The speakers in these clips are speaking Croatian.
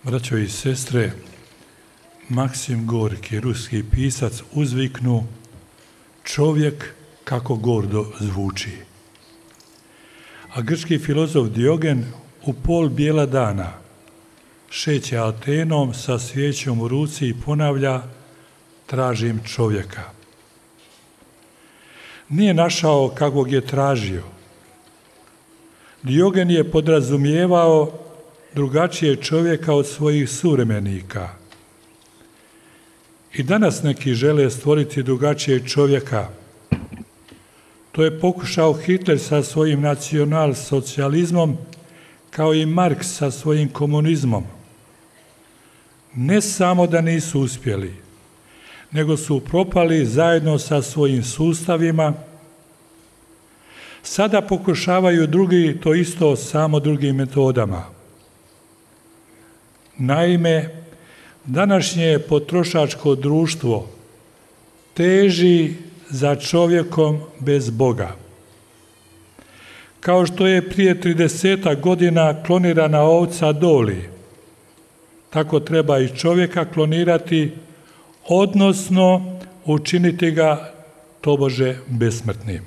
Braćo i sestre, Maksim Gorki, ruski pisac, uzviknu čovjek kako gordo zvuči. A grčki filozof Diogen u pol bijela dana šeće Atenom sa svijećom u ruci i ponavlja: tražim čovjeka. Nije našao kakvog je tražio. Diogen je podrazumijevao drugačije čovjeka od svojih suvremenika. I danas neki žele stvoriti drugačijeg čovjeka. To je pokušao Hitler sa svojim nacionalsocijalizmom, kao i Marks sa svojim komunizmom. Ne samo da nisu uspjeli, nego su propali zajedno sa svojim sustavima. Sada pokušavaju drugi to isto, samo drugim metodama. Naime, današnje potrošačko društvo teži za čovjekom bez Boga. Kao što je prije 30 godina klonirana ovca Doli, tako treba i čovjeka klonirati, odnosno učiniti ga tobože besmrtnim.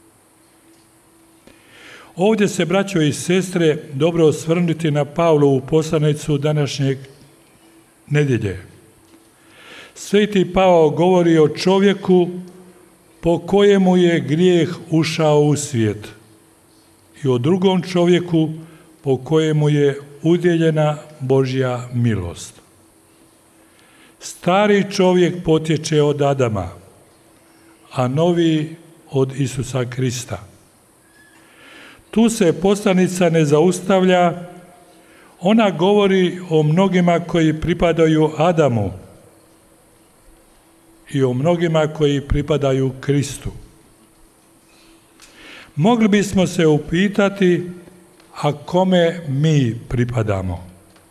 Ovdje se, braćo i sestre, dobro osvrnuti na Pavlovu poslanicu današnjeg nedjelje. Sveti Pavao govori o čovjeku po kojemu je grijeh ušao u svijet i o drugom čovjeku po kojemu je udjeljena Božja milost. Stari čovjek potječe od Adama, a novi od Isusa Krista. Tu se poslanica ne zaustavlja, ona govori o mnogima koji pripadaju Adamu i o mnogima koji pripadaju Kristu. Mogli bismo se upitati, a kome mi pripadamo?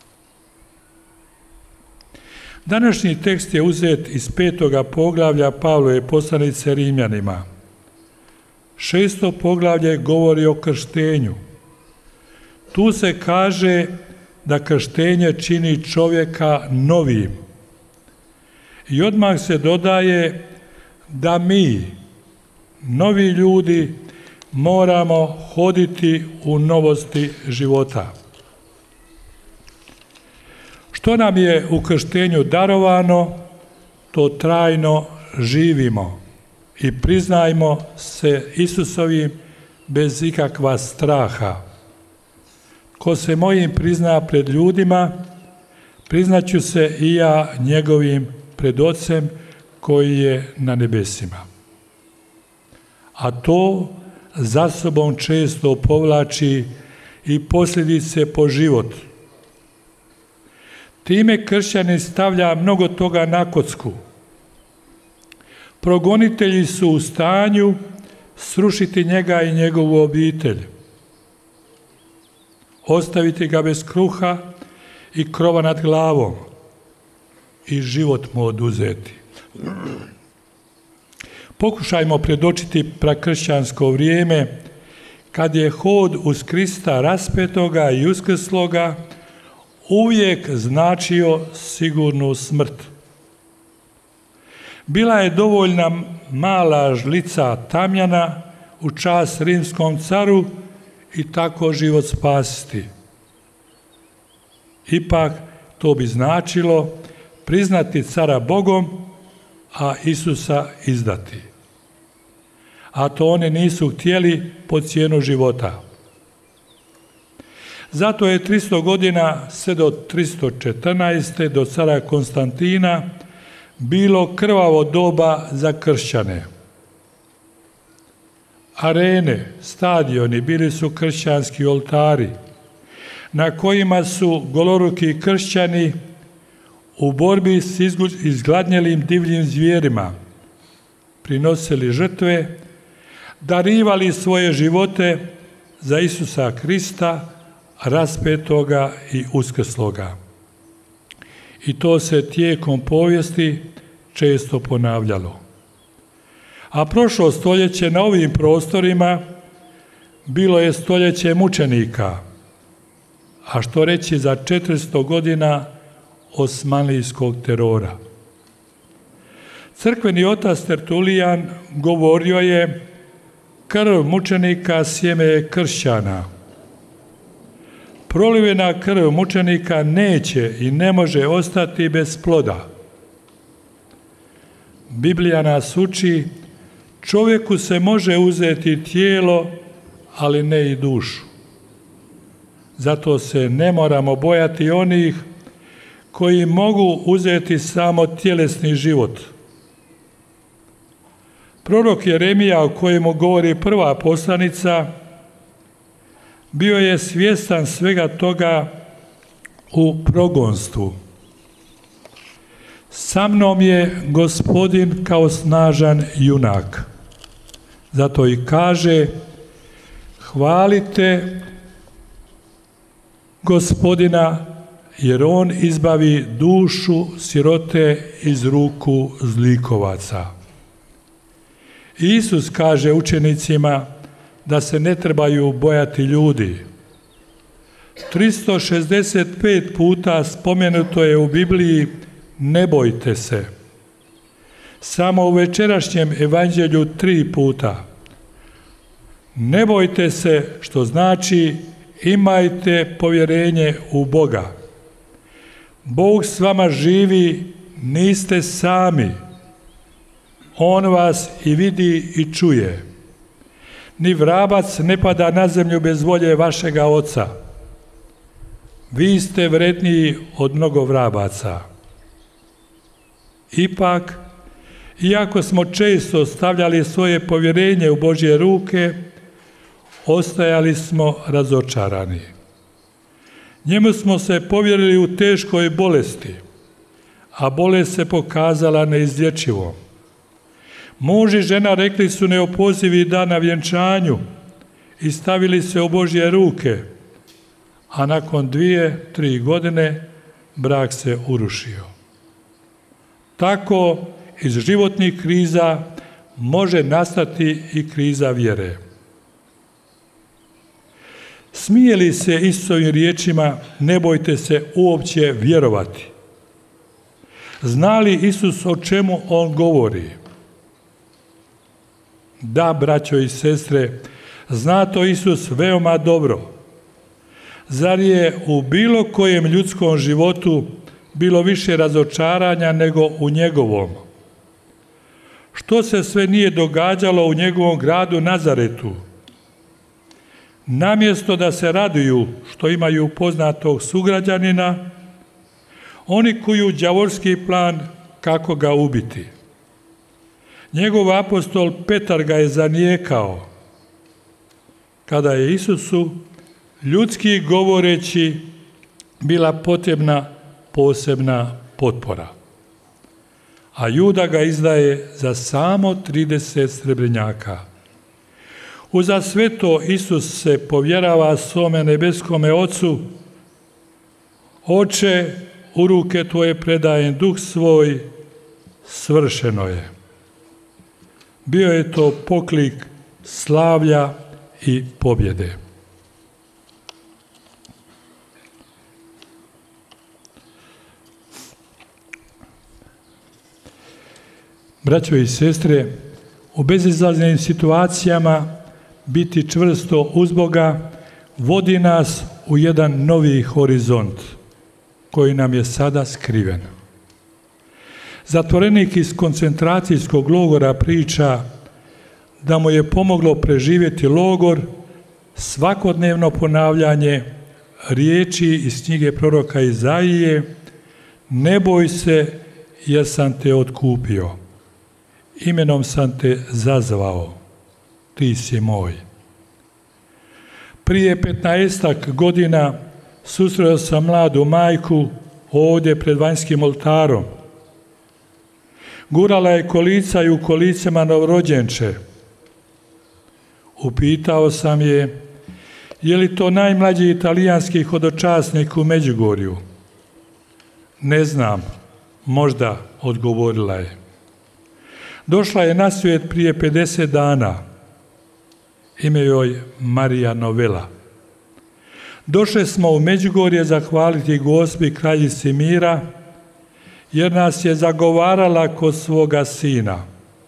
Današnji tekst je uzet iz 5. poglavlja Pavlove poslanice Rimljanima. 6. poglavlje govori o krštenju. Tu se kaže da krštenje čini čovjeka novim. I odmah se dodaje da mi, novi ljudi, moramo hoditi u novosti života. Što nam je u krštenju darovano, to trajno živimo i priznajmo se Isusovim bez ikakva straha. Ko se mojim prizna pred ljudima, priznaću se i ja njegovim pred Ocem koji je na nebesima. A to za sobom često povlači i posljedice po život. Time kršćanin stavlja mnogo toga na kocku. Progonitelji su u stanju srušiti njega i njegovu obitelj, ostaviti ga bez kruha i krova nad glavom i život mu oduzeti. Pokušajmo predočiti prakršćansko vrijeme kad je hod uz Krista raspetoga i uskrsloga uvijek značio sigurnu smrt. Bila je dovoljna mala žlica tamjana u čast rimskom caru i tako život spasiti. Ipak to bi značilo priznati cara Bogom, a Isusa izdati. A to oni nisu htjeli po cijenu života. Zato je 300 godina sve do 314. do cara Konstantina bilo krvavo doba za kršćane. Arene, stadioni bili su kršćanski oltari na kojima su goloruki kršćani u borbi s izgladnjelim divljim zvijerima prinosili žrtve, darivali svoje živote za Isusa Krista, raspetoga i uskrsloga. I to se tijekom povijesti često ponavljalo. A prošlo stoljeće na ovim prostorima bilo je stoljeće mučenika, a što reći za 400 godina osmanlijskog terora. Crkveni otac Tertulijan govorio je: krv mučenika sjeme je kršćana. Prolivena krv mučenika neće i ne može ostati bez ploda. Biblija nas uči: čovjeku se može uzeti tijelo, ali ne i dušu. Zato se ne moramo bojati onih koji mogu uzeti samo tjelesni život. Prorok Jeremija, o kojemu govori prva poslanica, bio je svjestan svega toga u progonstvu. Sa mnom je Gospodin kao snažan junak. Zato i kaže: hvalite Gospodina, jer on izbavi dušu sirote iz ruku zlikovaca. Isus kaže učenicima da se ne trebaju bojati ljudi. 365 puta spomenuto je u Bibliji: ne bojte se. Samo u večerašnjem evanđelju 3 puta. Ne bojte se, što znači imajte povjerenje u Boga. Bog s vama živi, niste sami. On vas i vidi i čuje. Ni vrabac ne pada na zemlju bez volje vašega Oca. Vi ste vredniji od mnogo vrabaca. Ipak, iako smo često stavljali svoje povjerenje u Božje ruke, ostajali smo razočarani. Njemu smo se povjerili u teškoj bolesti, a bolest se pokazala neizlječivom. Muž i žena rekli su neopozivi da na vjenčanju i stavili se u Božje ruke, a nakon 2-3 godine brak se urušio. Tako iz životnih kriza može nastati i kriza vjere. Smije li se Isusovim riječima ne bojte se uopće vjerovati? Zna li Isus o čemu on govori? Da, braćo i sestre, zna to Isus veoma dobro. Zar je u bilo kojem ljudskom životu bilo više razočaranja nego u njegovom? Što se sve nije događalo u njegovom gradu Nazaretu? Namjesto da se raduju što imaju poznatog sugrađanina, oni kuju đavolski plan kako ga ubiti. Njegov apostol Petar ga je zanijekao, kada je Isusu, ljudski govoreći, bila potrebna posebna potpora. A Juda ga izdaje za samo 30 srebrnjaka. Uza sve to Isus se povjerava svome nebeskome Ocu: Oče, u ruke tvoje predajem duh svoj, svršeno je. Bio je to poklik slavlja i pobjede. Braćo i sestre, u bezizlaznim situacijama biti čvrsto uz Boga vodi nas u jedan novi horizont koji nam je sada skriven. Zatvorenik iz koncentracijskog logora priča da mu je pomoglo preživjeti logor svakodnevno ponavljanje riječi iz knjige proroka Izaije: ne boj se, jer sam te otkupio. Imenom sam te zazvao, ti si moj. Prije 15 godina susreo sam mladu majku ovdje pred vanjskim oltarom. Gurala je kolica i u kolicama novorođenče. Upitao sam je: je li to najmlađi italijanski hodočasnik u Međugorju? Ne znam, možda, odgovorila je. Došla je na svijet prije 50 dana. Ime joj Marija Novela. Došli smo u Međugorje zahvaliti Gospi kraljici mira jer nas je zagovarala kod svoga Sina.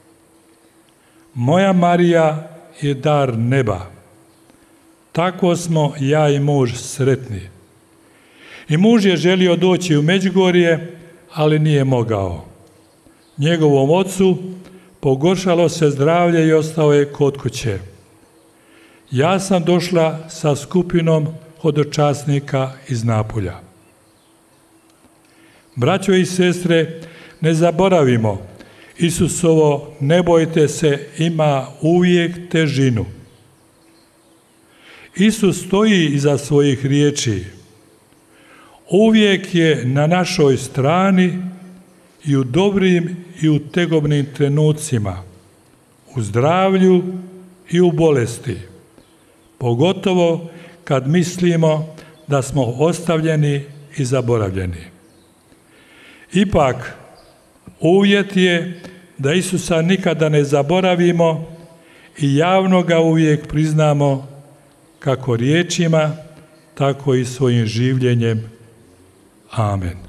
Moja Marija je dar neba. Tako smo ja i muž sretni. I muž je želio doći u Međugorje, ali nije mogao. Njegovom ocu pogoršalo se zdravlje i ostao je kod kuće. Ja sam došla sa skupinom hodočasnika iz Napulja. Braćo i sestre, ne zaboravimo, Isusovo ne bojte se ima uvijek težinu. Isus stoji iza svojih riječi. Uvijek je na našoj strani i u dobrim i u tegobnim trenucima, u zdravlju i u bolesti, pogotovo kad mislimo da smo ostavljeni i zaboravljeni. Ipak, uvjet je da Isusa nikada ne zaboravimo i javno ga uvijek priznamo kako riječima, tako i svojim življenjem. Amen.